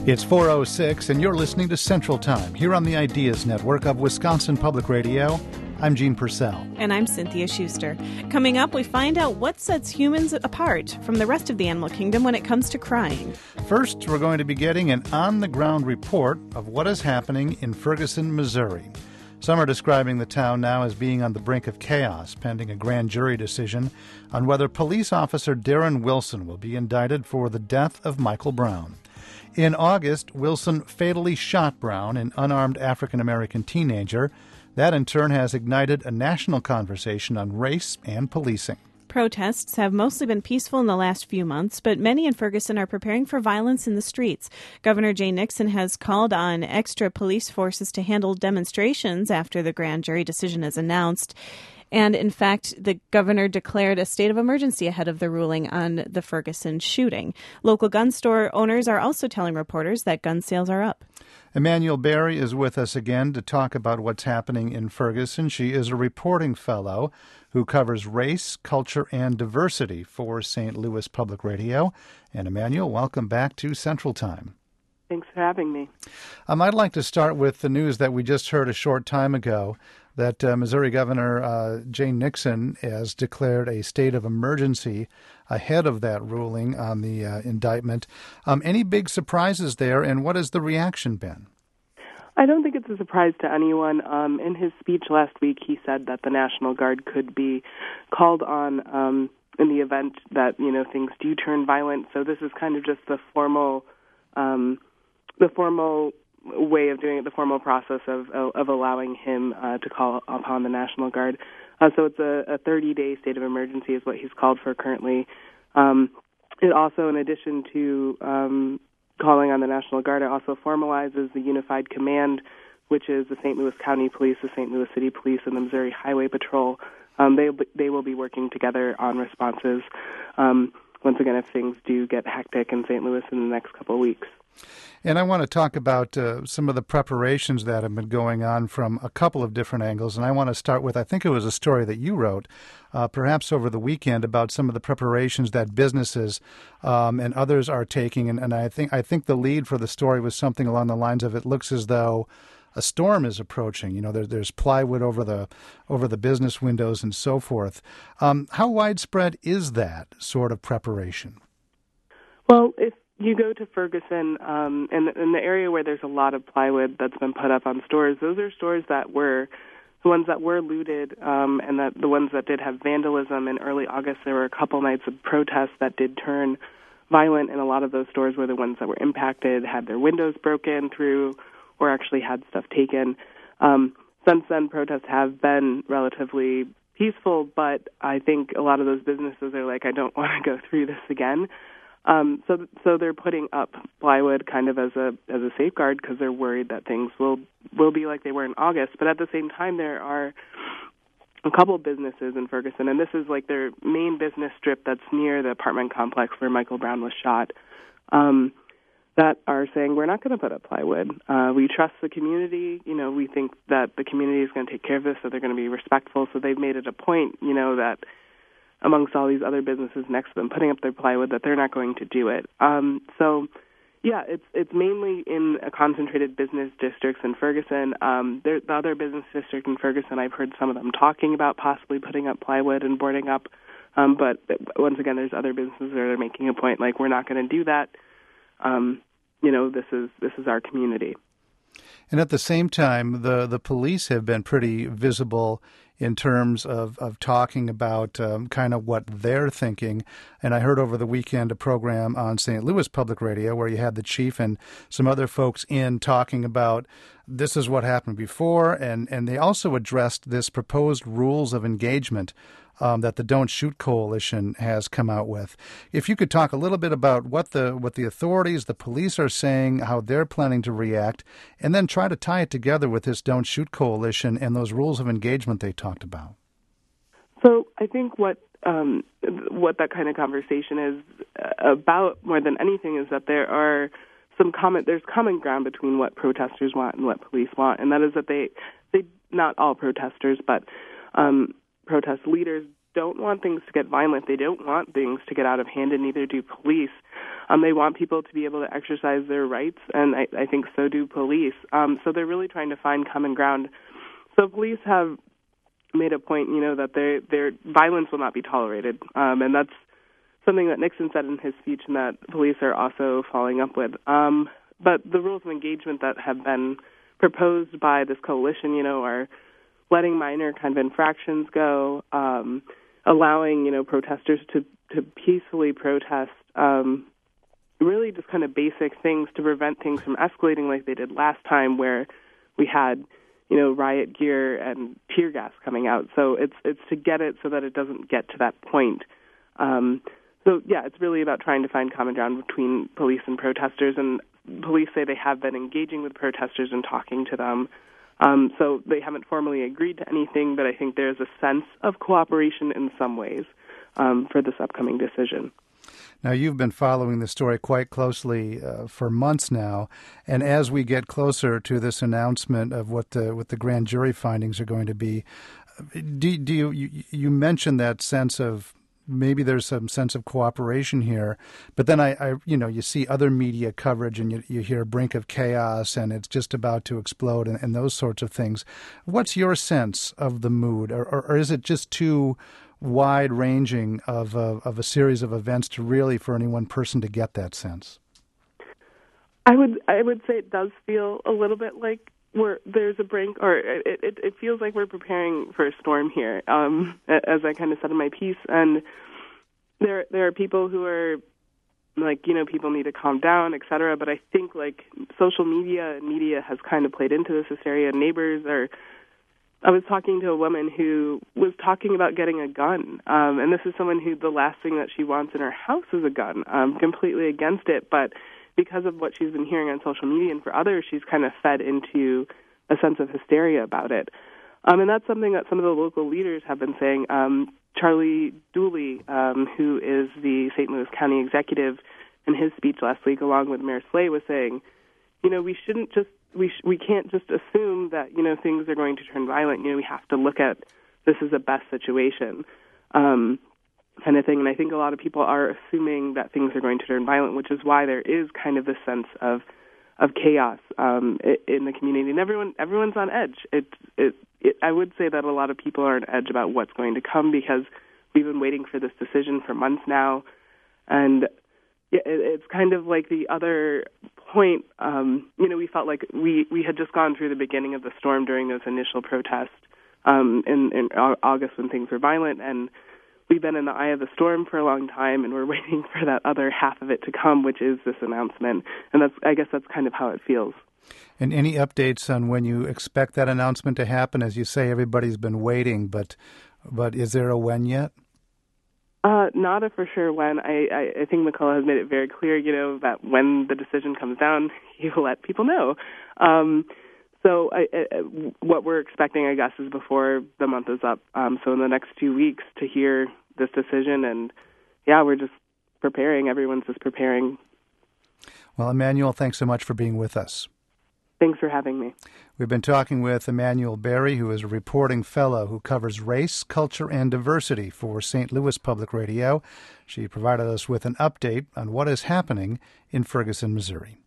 It's 4:06, and you're listening to Central Time here on the Ideas Network of Wisconsin Public Radio. I'm Gene Purcell. And I'm Cynthia Schuster. Coming up, we find out what sets humans apart from the rest of the animal kingdom when it comes to crying. First, we're going to be getting an on-the-ground report of what is happening in Ferguson, Missouri. Some are describing the town now as being on the brink of chaos, pending a grand jury decision on whether police officer Darren Wilson will be indicted for the death of Michael Brown. In August, Wilson fatally shot Brown, an unarmed African-American teenager. That, in turn, has ignited a national conversation on race and policing. Protests have mostly been peaceful in the last few months, but many in Ferguson are preparing for violence in the streets. Governor Jay Nixon has called on extra police forces to handle demonstrations after the grand jury decision is announced. And, in fact, the governor declared a state of emergency ahead of the ruling on the Ferguson shooting. Local gun store owners are also telling reporters that gun sales are up. Emmanuel Berry is with us again to talk about what's happening in Ferguson. She is a reporting fellow who covers race, culture, and diversity for St. Louis Public Radio. And Emmanuel, welcome back to Central Time. Thanks for having me. I'd like to start with the news that we just heard a short time ago, that Missouri Governor Jay Nixon has declared a state of emergency ahead of that ruling on the indictment. Any big surprises there, and what has the reaction been? I don't think it's a surprise to anyone. In his speech last week, he said that the National Guard could be called on in the event that things do turn violent. So this is kind of just the formal way of doing it, the formal process of allowing him to call upon the National Guard. So it's a 30-day state of emergency is what he's called for currently. It also, in addition to calling on the National Guard, it also formalizes the Unified Command, which is the St. Louis County Police, the St. Louis City Police, and the Missouri Highway Patrol. They will be working together on responses, once again, if things do get hectic in St. Louis in the next couple of weeks. And I want to talk about some of the preparations that have been going on from a couple of different angles. And I want to start with, I think it was a story that you wrote, perhaps over the weekend, about some of the preparations that businesses and others are taking. And I think the lead for the story was something along the lines of, it looks as though a storm is approaching. There's plywood over the business windows and so forth. How widespread is that sort of preparation? Well, if you go to Ferguson, in the area where there's a lot of plywood that's been put up on stores, those are stores that were the ones that were looted, and that the ones that did have vandalism. In early August, there were a couple nights of protests that did turn violent, and a lot of those stores were the ones that were impacted, had their windows broken through, or actually had stuff taken. Since then, protests have been relatively peaceful, but I think a lot of those businesses are like, I don't want to go through this again. So they're putting up plywood kind of as a safeguard because they're worried that things will be like they were in August. But at the same time, there are a couple of businesses in Ferguson, and this is like their main business strip that's near the apartment complex where Michael Brown was shot, that are saying, we're not going to put up plywood. We trust the community. We think that the community is going to take care of this, so they're going to be respectful. So they've made it a point, that amongst all these other businesses next to them putting up their plywood, that they're not going to do it. It's mainly in a concentrated business districts in Ferguson. The other business district in Ferguson, I've heard some of them talking about possibly putting up plywood and boarding up. But once again, there's other businesses that are making a point like, we're not going to do that. This is our community. And at the same time, the police have been pretty visible in terms of talking about kind of what they're thinking. And I heard over the weekend a program on St. Louis Public Radio where you had the chief and some other folks in talking about this is what happened before. And they also addressed this proposed rules of engagement that the Don't Shoot Coalition has come out with. If you could talk a little bit about what the authorities, the police are saying, how they're planning to react, and then try to tie it together with this Don't Shoot Coalition and those rules of engagement they talked about. So I think what that kind of conversation is about more than anything is that there's common ground between what protesters want and what police want, and that is that they not all protesters, but protest leaders don't want things to get violent. They don't want things to get out of hand, and neither do police. They want people to be able to exercise their rights, and I think so do police. So they're really trying to find common ground. So police have made a point, that their violence will not be tolerated, and that's something that Nixon said in his speech, and that police are also following up with. But the rules of engagement that have been proposed by this coalition, are letting minor kind of infractions go, allowing, protesters to peacefully protest, really just kind of basic things to prevent things from escalating like they did last time, where we had, riot gear and tear gas coming out. So it's to get it so that it doesn't get to that point. So, it's really about trying to find common ground between police and protesters, and police say they have been engaging with protesters and talking to them. So they haven't formally agreed to anything, but I think there's a sense of cooperation in some ways for this upcoming decision. Now, you've been following the story quite closely for months now, and as we get closer to this announcement of what the grand jury findings are going to be, you mentioned that sense of maybe there's some sense of cooperation here, but then you see other media coverage and you hear brink of chaos and it's just about to explode and those sorts of things. What's your sense of the mood, or is it just too wide-ranging of a series of events to really, for any one person, to get that sense? I would say it does feel a little bit like there's a brink, or it feels like we're preparing for a storm here, as I kind of said in my piece. And there are people who are like, people need to calm down, et cetera. But I think like social media and media has kind of played into this hysteria. Neighbors are. I was talking to a woman who was talking about getting a gun, and this is someone who the last thing that she wants in her house is a gun. Completely against it, but because of what she's been hearing on social media and for others, she's kind of fed into a sense of hysteria about it. And that's something that some of the local leaders have been saying. Charlie Dooley, who is the St. Louis County executive, in his speech last week, along with Mayor Slay, was saying, we can't just assume that, things are going to turn violent. We have to look at this as a best situation. Kind of thing, and I think a lot of people are assuming that things are going to turn violent, which is why there is kind of this sense of chaos in the community, and everyone's on edge. I would say that a lot of people are on edge about what's going to come because we've been waiting for this decision for months now, and it's kind of like the other point. We felt like we had just gone through the beginning of the storm during those initial protests in August when things were violent, and we've been in the eye of the storm for a long time, and we're waiting for that other half of it to come, which is this announcement. And I guess that's kind of how it feels. And any updates on when you expect that announcement to happen? As you say, everybody's been waiting, but is there a when yet? Not a for sure when. I think McCullough has made it very clear, that when the decision comes down, he will let people know. So what we're expecting, I guess, is before the month is up. So in the next 2 weeks to hear this decision. And, we're just preparing. Everyone's just preparing. Well, Emmanuel, thanks so much for being with us. Thanks for having me. We've been talking with Emmanuel Berry, who is a reporting fellow who covers race, culture, and diversity for St. Louis Public Radio. She provided us with an update on what is happening in Ferguson, Missouri.